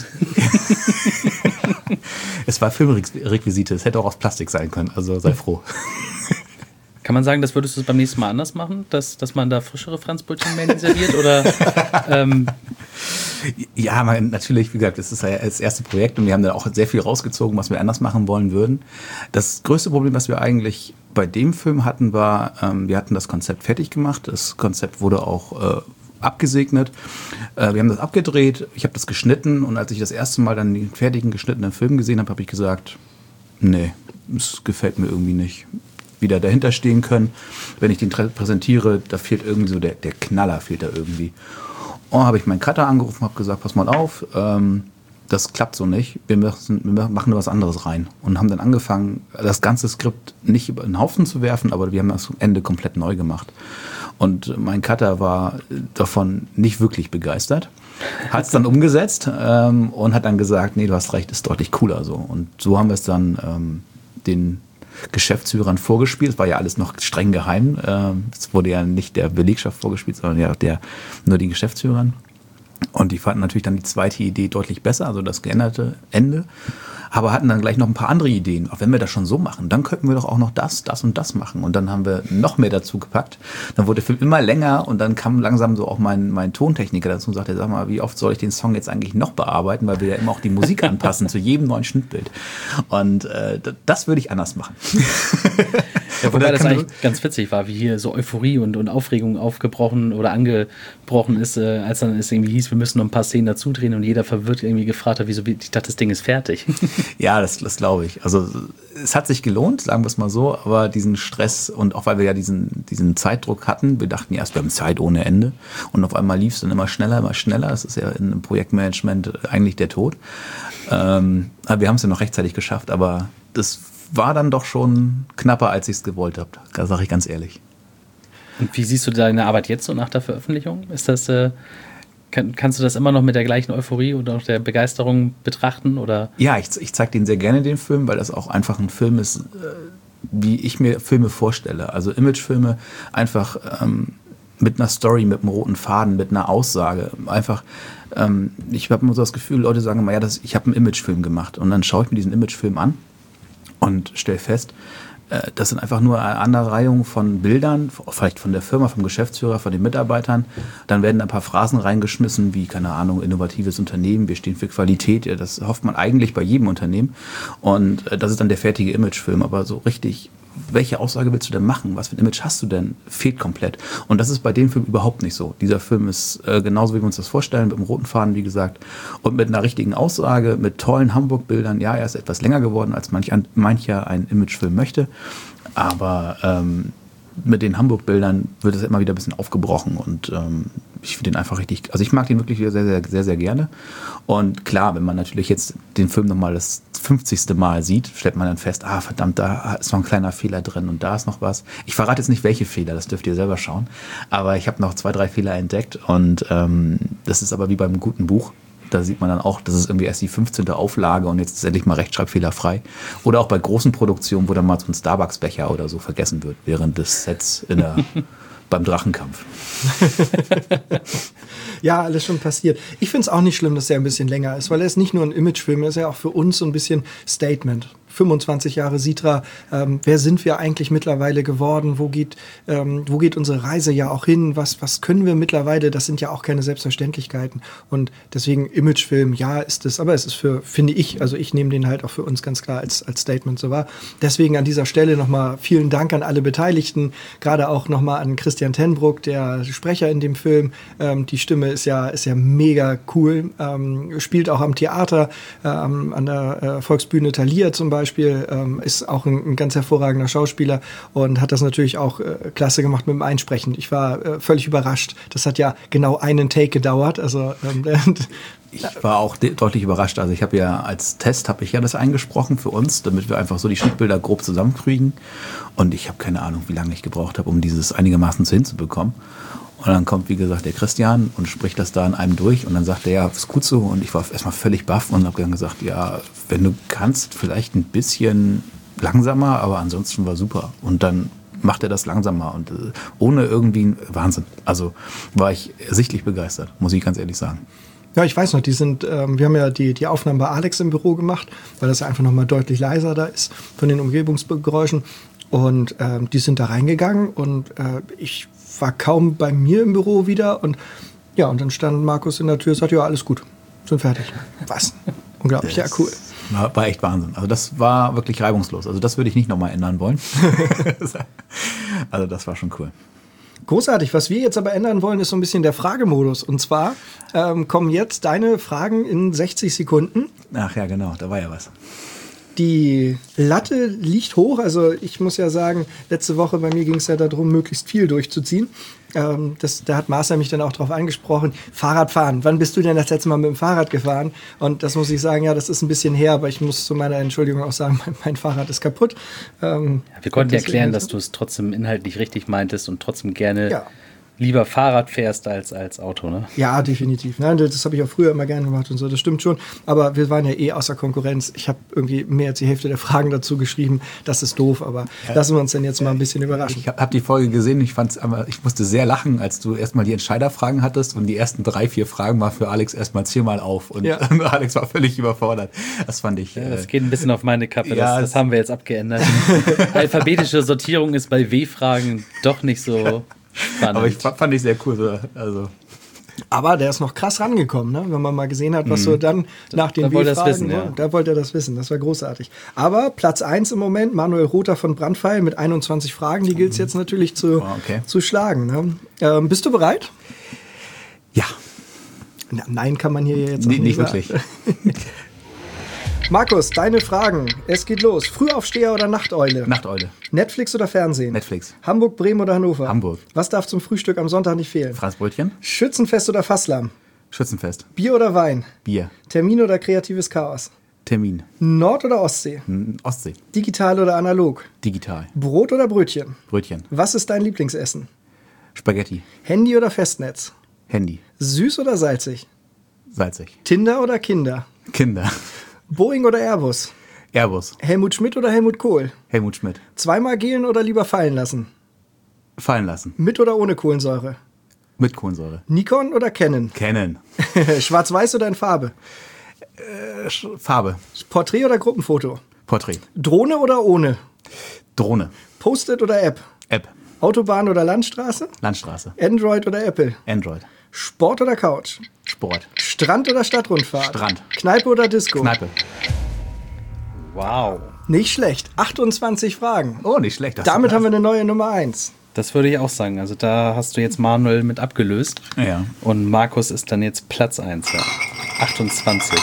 Speaker 3: Es war Filmrequisite, es hätte auch aus Plastik sein können, also sei froh.
Speaker 2: Kann man sagen, das würdest du beim nächsten Mal anders machen, dass man da frischere Franzbrötchen Merlin serviert? Oder,
Speaker 3: Ja, natürlich, wie gesagt, das ist ja das erste Projekt und wir haben da auch sehr viel rausgezogen, was wir anders machen wollen würden. Das größte Problem, was wir eigentlich bei dem Film hatten, war, wir hatten das Konzept fertig gemacht. Das Konzept wurde auch abgesegnet. Wir haben das abgedreht, ich habe das geschnitten und als ich das erste Mal dann den fertigen geschnittenen Film gesehen habe, habe ich gesagt, nee, es gefällt mir irgendwie nicht. Wieder dahinter stehen können. Wenn ich den präsentiere, da fehlt irgendwie so der Knaller, fehlt da irgendwie. Und habe ich meinen Cutter angerufen, habe gesagt, pass mal auf, das klappt so nicht, wir machen da was anderes rein. Und haben dann angefangen, das ganze Skript nicht über den Haufen zu werfen, aber wir haben das am Ende komplett neu gemacht. Und mein Cutter war davon nicht wirklich begeistert, hat es dann umgesetzt und hat dann gesagt, nee, du hast recht, ist deutlich cooler so. Und so haben wir es dann den Geschäftsführern vorgespielt. Es war ja alles noch streng geheim. Es wurde ja nicht der Belegschaft vorgespielt, sondern ja nur den Geschäftsführern. Und die fanden natürlich dann die zweite Idee deutlich besser, also das geänderte Ende. Aber hatten dann gleich noch ein paar andere Ideen. Auch wenn wir das schon so machen, dann könnten wir doch auch noch das und das machen. Und dann haben wir noch mehr dazu gepackt. Dann wurde der Film immer länger und dann kam langsam so auch mein Tontechniker dazu und sagte, sag mal, wie oft soll ich den Song jetzt eigentlich noch bearbeiten, weil wir ja immer auch die Musik anpassen zu jedem neuen Schnittbild. Und das würde ich anders machen.
Speaker 2: Ja, wobei das eigentlich ganz witzig war, wie hier so Euphorie und Aufregung aufgebrochen oder angebrochen ist, als dann es irgendwie hieß, wir müssen noch ein paar Szenen dazu drehen und jeder verwirrt irgendwie gefragt hat, wieso, ich dachte, das Ding ist fertig.
Speaker 3: Ja, das glaube ich. Also es hat sich gelohnt, sagen wir es mal so, aber diesen Stress und auch weil wir ja diesen Zeitdruck hatten, wir dachten erst, wir haben Zeit ohne Ende und auf einmal lief es dann immer schneller. Das ist ja in einem Projektmanagement eigentlich der Tod. Aber wir haben es ja noch rechtzeitig geschafft, aber das war dann doch schon knapper, als ich es gewollt habe. Da sage ich ganz ehrlich.
Speaker 2: Und wie siehst du deine Arbeit jetzt so nach der Veröffentlichung? Ist das, kannst du das immer noch mit der gleichen Euphorie oder auch der Begeisterung betrachten? Oder?
Speaker 3: Ja, ich zeige den sehr gerne, den Film, weil das auch einfach ein Film ist, wie ich mir Filme vorstelle. Also Imagefilme einfach mit einer Story, mit einem roten Faden, mit einer Aussage. Einfach, ich habe immer so das Gefühl, Leute sagen immer, ja, ich habe einen Imagefilm gemacht. Und dann schaue ich mir diesen Imagefilm an und stelle fest, das sind einfach nur eine Aneinanderreihung von Bildern, vielleicht von der Firma, vom Geschäftsführer, von den Mitarbeitern. Dann werden ein paar Phrasen reingeschmissen, wie, keine Ahnung, innovatives Unternehmen, wir stehen für Qualität. Ja, das hofft man eigentlich bei jedem Unternehmen. Und das ist dann der fertige Imagefilm. Aber so richtig, welche Aussage willst du denn machen? Was für ein Image hast du denn? Fehlt komplett. Und das ist bei dem Film überhaupt nicht so. Dieser Film ist genauso, wie wir uns das vorstellen, mit dem roten Faden, wie gesagt, und mit einer richtigen Aussage, mit tollen Hamburg-Bildern. Ja, er ist etwas länger geworden, als mancher ein Imagefilm möchte. Aber mit den Hamburg-Bildern wird es immer wieder ein bisschen aufgebrochen und ich finde den einfach richtig, also ich mag den wirklich sehr, sehr, sehr, sehr gerne. Und klar, wenn man natürlich jetzt den Film nochmal das 50. Mal sieht, stellt man dann fest, verdammt, da ist noch ein kleiner Fehler drin und da ist noch was. Ich verrate jetzt nicht, welche Fehler, das dürft ihr selber schauen, aber ich habe noch 2, 3 Fehler entdeckt und das ist aber wie beim guten Buch. Da sieht man dann auch, das ist irgendwie erst die 15. Auflage und jetzt ist endlich mal rechtschreibfehlerfrei. Oder auch bei großen Produktionen, wo dann mal so ein Starbucks-Becher oder so vergessen wird, während des Sets beim Drachenkampf.
Speaker 1: Ja, alles schon passiert. Ich finde es auch nicht schlimm, dass der ein bisschen länger ist, weil er ist nicht nur ein Imagefilm, er ist ja auch für uns so ein bisschen Statement. 25 Jahre Sitra, wer sind wir eigentlich mittlerweile geworden? Wo geht unsere Reise ja auch hin? Was können wir mittlerweile? Das sind ja auch keine Selbstverständlichkeiten. Und deswegen Imagefilm, ja, ist es, aber es ist finde ich, also ich nehme den halt auch für uns ganz klar als Statement so wahr. Deswegen an dieser Stelle nochmal vielen Dank an alle Beteiligten, gerade auch nochmal an Christian Tenbruck, der Sprecher in dem Film. Die Stimme ist ja mega cool, spielt auch am Theater, an der Volksbühne Thalia zum Beispiel, ist auch ein ganz hervorragender Schauspieler und hat das natürlich auch klasse gemacht mit dem Einsprechen. Ich war völlig überrascht. Das hat ja genau einen Take gedauert. Also
Speaker 3: ich war auch deutlich überrascht. Also ich habe ja als Test das eingesprochen für uns, damit wir einfach so die Schnittbilder grob zusammenkriegen. Und ich habe keine Ahnung, wie lange ich gebraucht habe, um dieses einigermaßen hinzubekommen. Und dann kommt, wie gesagt, der Christian und spricht das da an einem durch. Und dann sagt er, ja, ist gut so. Und ich war erstmal völlig baff und habe dann gesagt, ja, wenn du kannst, vielleicht ein bisschen langsamer, aber ansonsten war super. Und dann macht er das langsamer und ohne irgendwie Wahnsinn. Also war ich sichtlich begeistert, muss ich ganz ehrlich sagen.
Speaker 1: Ja, ich weiß noch, wir haben ja die Aufnahmen bei Alex im Büro gemacht, weil das einfach nochmal deutlich leiser da ist von den Umgebungsgeräuschen. Und die sind da reingegangen und ich war kaum bei mir im Büro wieder und ja, und dann stand Markus in der Tür und sagte, ja, alles gut, sind fertig. Was? Unglaublich, ja, cool.
Speaker 3: War echt Wahnsinn. Also das war wirklich reibungslos. Also das würde ich nicht nochmal ändern wollen. Also das war schon cool.
Speaker 1: Großartig. Was wir jetzt aber ändern wollen, ist so ein bisschen der Fragemodus. Und zwar kommen jetzt deine Fragen in 60 Sekunden.
Speaker 3: Ach ja, genau, da war ja was.
Speaker 1: Die Latte liegt hoch. Also ich muss ja sagen, letzte Woche bei mir ging es ja darum, möglichst viel durchzuziehen. Da hat Marcel mich dann auch drauf angesprochen. Fahrradfahren. Wann bist du denn das letzte Mal mit dem Fahrrad gefahren? Und das muss ich sagen, ja, das ist ein bisschen her, aber ich muss zu meiner Entschuldigung auch sagen, mein Fahrrad ist kaputt.
Speaker 2: Wir konnten erklären, dass du es trotzdem inhaltlich richtig meintest und trotzdem gerne lieber Fahrrad fährst als Auto, ne?
Speaker 1: Ja, definitiv. Nein, das habe ich auch früher immer gerne gemacht und so, das stimmt schon. Aber wir waren ja außer Konkurrenz. Ich habe irgendwie mehr als die Hälfte der Fragen dazu geschrieben. Das ist doof, aber lassen wir uns dann jetzt mal ein bisschen überraschen.
Speaker 3: Ich habe die Folge gesehen, ich musste sehr lachen, als du erstmal die Entscheiderfragen hattest und die ersten 3-4 Fragen war für Alex erstmal 10-mal auf und Alex war völlig überfordert. Das fand ich...
Speaker 2: das geht ein bisschen auf meine Kappe, das haben wir jetzt abgeändert. Alphabetische Sortierung ist bei W-Fragen doch nicht so... spannend.
Speaker 3: Aber fand ich sehr cool. Also.
Speaker 1: Aber der ist noch krass rangekommen, ne? Wenn man mal gesehen hat, was so dann nach den W-Fragen war. Da wollte er das wissen, das war großartig. Aber Platz 1 im Moment, Manuel Rother von Brandpfeil mit 21 Fragen, die gilt es jetzt natürlich zu schlagen. Ne? Bist du bereit?
Speaker 3: Ja.
Speaker 1: Nein, kann man hier jetzt
Speaker 3: nicht wirklich.
Speaker 1: Markus, deine Fragen. Es geht los. Frühaufsteher oder Nachteule?
Speaker 3: Nachteule.
Speaker 1: Netflix oder Fernsehen?
Speaker 3: Netflix.
Speaker 1: Hamburg, Bremen oder Hannover?
Speaker 3: Hamburg.
Speaker 1: Was darf zum Frühstück am Sonntag nicht fehlen?
Speaker 3: Franzbrötchen.
Speaker 1: Schützenfest oder Fasslamm?
Speaker 3: Schützenfest.
Speaker 1: Bier oder Wein?
Speaker 3: Bier.
Speaker 1: Termin oder kreatives Chaos?
Speaker 3: Termin.
Speaker 1: Nord- oder Ostsee?
Speaker 3: Ostsee.
Speaker 1: Digital oder analog?
Speaker 3: Digital.
Speaker 1: Brot oder Brötchen?
Speaker 3: Brötchen.
Speaker 1: Was ist dein Lieblingsessen?
Speaker 3: Spaghetti.
Speaker 1: Handy oder Festnetz?
Speaker 3: Handy.
Speaker 1: Süß oder salzig?
Speaker 3: Salzig.
Speaker 1: Tinder oder Kinder?
Speaker 3: Kinder.
Speaker 1: Boeing oder Airbus?
Speaker 3: Airbus.
Speaker 1: Helmut Schmidt oder Helmut Kohl?
Speaker 3: Helmut Schmidt.
Speaker 1: Zweimal gelen oder lieber fallen lassen?
Speaker 3: Fallen lassen.
Speaker 1: Mit oder ohne Kohlensäure?
Speaker 3: Mit Kohlensäure.
Speaker 1: Nikon oder Canon?
Speaker 3: Canon.
Speaker 1: Schwarz-Weiß oder in Farbe?
Speaker 3: Farbe.
Speaker 1: Porträt oder Gruppenfoto?
Speaker 3: Porträt.
Speaker 1: Drohne oder ohne?
Speaker 3: Drohne.
Speaker 1: Post-it oder App?
Speaker 3: App.
Speaker 1: Autobahn oder Landstraße?
Speaker 3: Landstraße.
Speaker 1: Android oder Apple?
Speaker 3: Android.
Speaker 1: Sport oder Couch?
Speaker 3: Sport.
Speaker 1: Strand oder Stadtrundfahrt?
Speaker 3: Strand.
Speaker 1: Kneipe oder Disco?
Speaker 3: Kneipe.
Speaker 2: Wow.
Speaker 1: Nicht schlecht. 28 Fragen.
Speaker 3: Oh, nicht schlecht.
Speaker 1: Damit haben wir eine neue Nummer 1.
Speaker 2: Das würde ich auch sagen. Also da hast du jetzt Manuel mit abgelöst.
Speaker 3: Ja.
Speaker 2: Und Markus ist dann jetzt Platz 1. Ja. 28.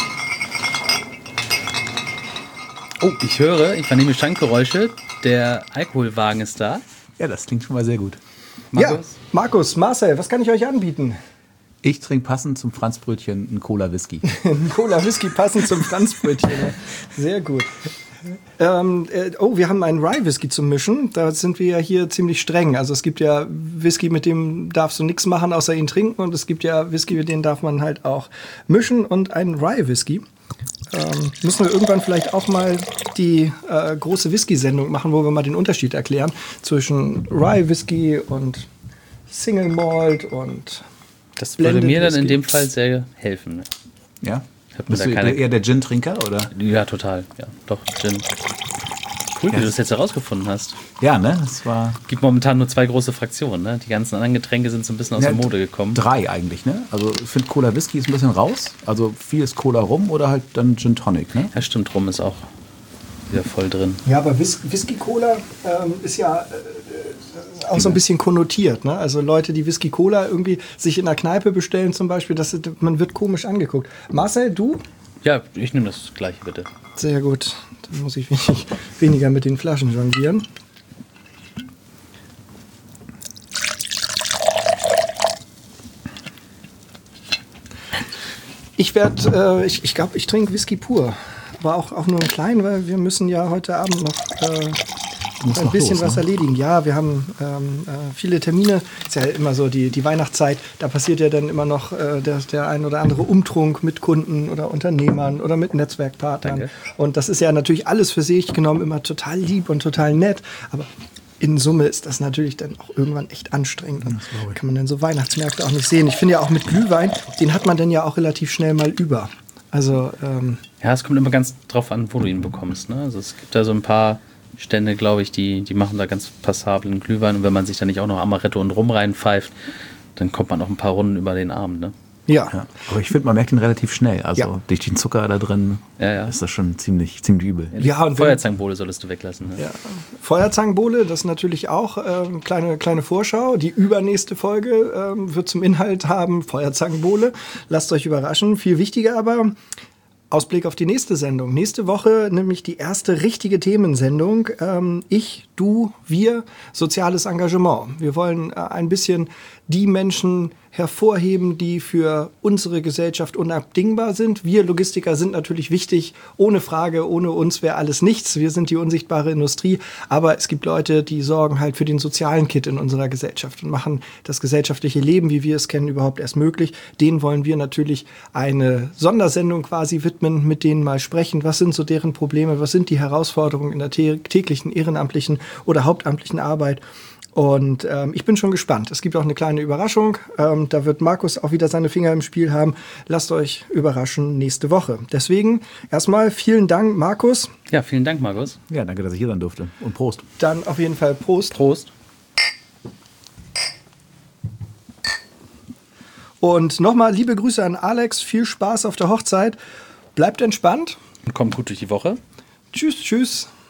Speaker 2: Oh, ich vernehme Schankgeräusche. Der Alkoholwagen ist da.
Speaker 3: Ja, das klingt schon mal sehr gut.
Speaker 1: Ja, Markus, Marcel, was kann ich euch anbieten?
Speaker 3: Ich trinke passend zum Franzbrötchen einen Cola-Whisky.
Speaker 1: Ein Cola-Whisky passend zum Franzbrötchen. Sehr gut. Wir haben einen Rye-Whisky zum Mischen. Da sind wir ja hier ziemlich streng. Also es gibt ja Whisky, mit dem darfst du nichts machen, außer ihn trinken. Und es gibt ja Whisky, mit dem darf man halt auch mischen. Und einen Rye-Whisky. Müssen wir irgendwann vielleicht auch mal die große Whisky-Sendung machen, wo wir mal den Unterschied erklären zwischen Rye-Whisky und Single Malt und
Speaker 2: Das würde mir dann in dem Fall sehr helfen. Ne?
Speaker 3: Ja?
Speaker 2: Hat mir
Speaker 3: Bist
Speaker 2: da
Speaker 3: du
Speaker 2: keine-
Speaker 3: eher der Gin-Trinker, oder?
Speaker 2: Ja, total. Ja, doch, Gin. Cool, wie
Speaker 3: Ja.
Speaker 2: du das jetzt herausgefunden hast.
Speaker 3: Ja, ne? Das war
Speaker 2: Gibt momentan nur 2 große Fraktionen. Ne? Die ganzen anderen Getränke sind so ein bisschen aus der Mode gekommen.
Speaker 3: 3 eigentlich, ne? Also ich finde Cola Whisky ist ein bisschen raus. Also viel ist Cola Rum oder halt dann Gin Tonic, ne?
Speaker 2: Ja, stimmt, Rum ist auch wieder voll drin.
Speaker 1: Ja, aber Whisky-Cola ist ja auch so ein bisschen konnotiert. Ne? Also Leute, die Whisky-Cola irgendwie sich in der Kneipe bestellen zum Beispiel, man wird komisch angeguckt. Marcel, du?
Speaker 2: Ja, ich nehme das gleiche, bitte.
Speaker 1: Sehr gut. Dann muss ich weniger mit den Flaschen jonglieren. Ich glaube, ich trinke Whisky pur. Aber auch nur einen kleinen, weil wir müssen ja heute Abend noch ein bisschen was erledigen. Ja, wir haben viele Termine. Ist ja immer so die Weihnachtszeit. Da passiert ja dann immer noch der ein oder andere Umtrunk mit Kunden oder Unternehmern oder mit Netzwerkpartnern.
Speaker 2: Danke.
Speaker 1: Und das ist ja natürlich alles für sich genommen immer total lieb und total nett. Aber in Summe ist das natürlich dann auch irgendwann echt anstrengend. Und kann man dann so Weihnachtsmärkte auch nicht sehen. Ich finde ja auch mit Glühwein, den hat man dann ja auch relativ schnell mal über. Also
Speaker 2: Ja, es kommt immer ganz drauf an, wo du ihn bekommst. Ne? Also es gibt da so ein paar Stände, glaube ich, die machen da ganz passablen Glühwein. Und wenn man sich da nicht auch noch Amaretto und Rum reinpfeift, dann kommt man noch ein paar Runden über den Abend. Ne?
Speaker 3: Ja. Aber ich finde, man merkt ihn relativ schnell. Also
Speaker 1: Ja.
Speaker 3: durch den Zucker da drin
Speaker 2: Ja.
Speaker 3: ist das schon ziemlich übel.
Speaker 1: Ja, und
Speaker 2: Feuerzangenbowle solltest du weglassen. Ne?
Speaker 1: Ja. Feuerzangenbowle, das ist natürlich auch kleine Vorschau. Die übernächste Folge wird zum Inhalt haben Feuerzangenbowle. Lasst euch überraschen. Viel wichtiger aber, Ausblick auf die nächste Sendung. Nächste Woche nämlich die erste richtige Themensendung. Ich, du, wir, soziales Engagement. Wir wollen ein bisschen die Menschen hervorheben, die für unsere Gesellschaft unabdingbar sind. Wir Logistiker sind natürlich wichtig, ohne Frage, ohne uns wäre alles nichts. Wir sind die unsichtbare Industrie, aber es gibt Leute, die sorgen halt für den sozialen Kit in unserer Gesellschaft und machen das gesellschaftliche Leben, wie wir es kennen, überhaupt erst möglich. Denen wollen wir natürlich eine Sondersendung quasi widmen, mit denen mal sprechen, was sind so deren Probleme, was sind die Herausforderungen in der täglichen ehrenamtlichen oder hauptamtlichen Arbeit. Und ich bin schon gespannt. Es gibt auch eine kleine Überraschung. Da wird Markus auch wieder seine Finger im Spiel haben. Lasst euch überraschen nächste Woche. Deswegen erstmal vielen Dank, Markus.
Speaker 2: Ja, vielen Dank, Markus.
Speaker 3: Ja, danke, dass ich hier sein durfte. Und Prost.
Speaker 1: Dann auf jeden Fall Prost.
Speaker 2: Prost.
Speaker 1: Und nochmal liebe Grüße an Alex. Viel Spaß auf der Hochzeit. Bleibt entspannt.
Speaker 2: Und kommt gut durch die Woche.
Speaker 1: Tschüss, tschüss.